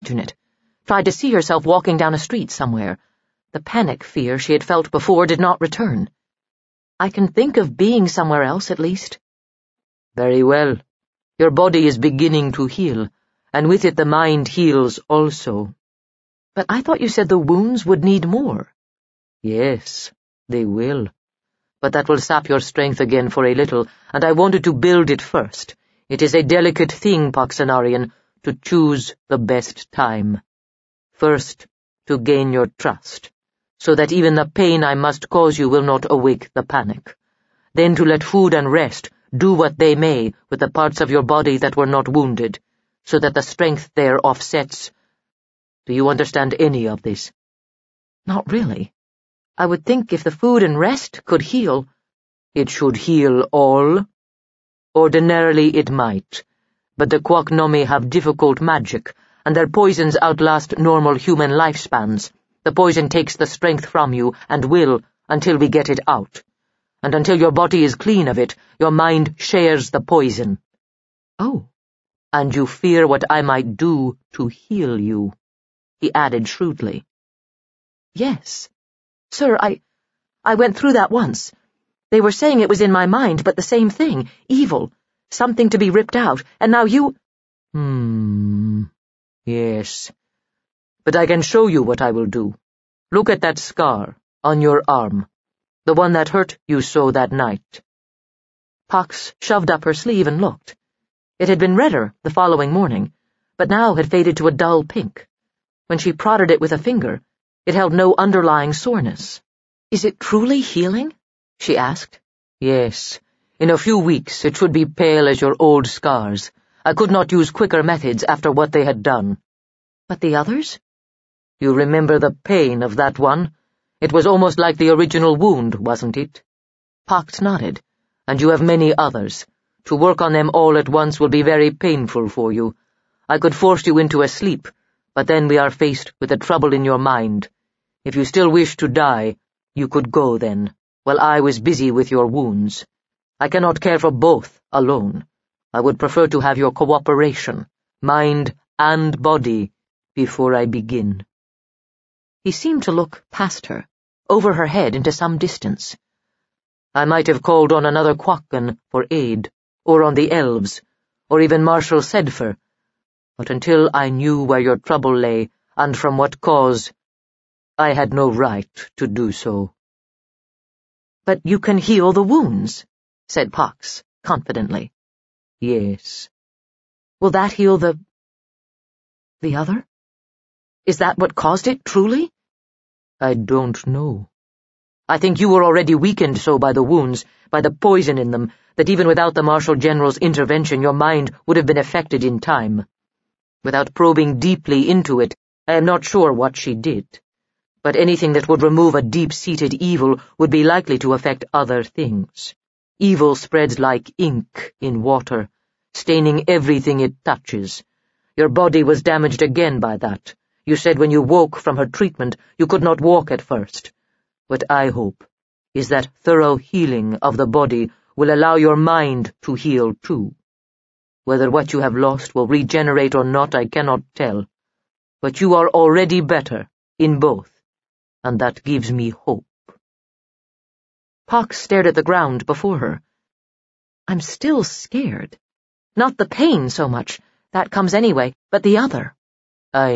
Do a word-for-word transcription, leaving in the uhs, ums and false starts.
imagine it, tried to see herself walking down a street somewhere. The panic fear she had felt before did not return. I can think of being somewhere else, at least. Very well. Your body is beginning to heal, and with it the mind heals also. But I thought you said the wounds would need more. Yes, they will. But that will sap your strength again for a little, and I wanted to build it first. It is a delicate thing, Poxenarian, to choose the best time. First, to gain your trust, so that even the pain I must cause you will not awake the panic. Then to let food and rest do what they may with the parts of your body that were not wounded, so that the strength there offsets. Do you understand any of this? Not really. I would think if the food and rest could heal... It should heal all. Ordinarily it might, but the Quacknomi have difficult magic, and their poisons outlast normal human lifespans. The poison takes the strength from you, and will, until we get it out. And until your body is clean of it, your mind shares the poison. Oh. And you fear what I might do to heal you, he added shrewdly. Yes. Sir, I... I went through that once. They were saying it was in my mind, but the same thing. Evil. Something to be ripped out. And now you... Hmm... Yes. But I can show you what I will do. Look at that scar on your arm. The one that hurt you so that night. Pox shoved up her sleeve and looked. It had been redder the following morning, but now had faded to a dull pink. When she prodded it with a finger, it held no underlying soreness. Is it truly healing? She asked. Yes. In a few weeks it should be pale as your old scars. I could not use quicker methods after what they had done. But the others? You remember the pain of that one? It was almost like the original wound, wasn't it? Pox nodded. And you have many others. To work on them all at once will be very painful for you. I could force you into a sleep, but then we are faced with the trouble in your mind. If you still wish to die, you could go then, while I was busy with your wounds. I cannot care for both alone. I would prefer to have your cooperation, mind and body, before I begin. He seemed to look past her, over her head into some distance. I might have called on another Quacken for aid, or on the elves, or even Marshal Sedfer, but until I knew where your trouble lay, and from what cause, I had no right to do so. But you can heal the wounds, said Pox, confidently. Yes. Will that heal the... the other? Is that what caused it, truly? I don't know. I think you were already weakened so by the wounds, by the poison in them, that even without the Marshal General's intervention your mind would have been affected in time. Without probing deeply into it, I am not sure what she did. But anything that would remove a deep-seated evil would be likely to affect other things. Evil spreads like ink in water, staining everything it touches. Your body was damaged again by that. You said when you woke from her treatment you could not walk at first. What I hope is that thorough healing of the body will allow your mind to heal too. Whether what you have lost will regenerate or not I cannot tell. But you are already better in both, and that gives me hope. Pox stared at the ground before her. I'm still scared. Not the pain so much, that comes anyway, but the other.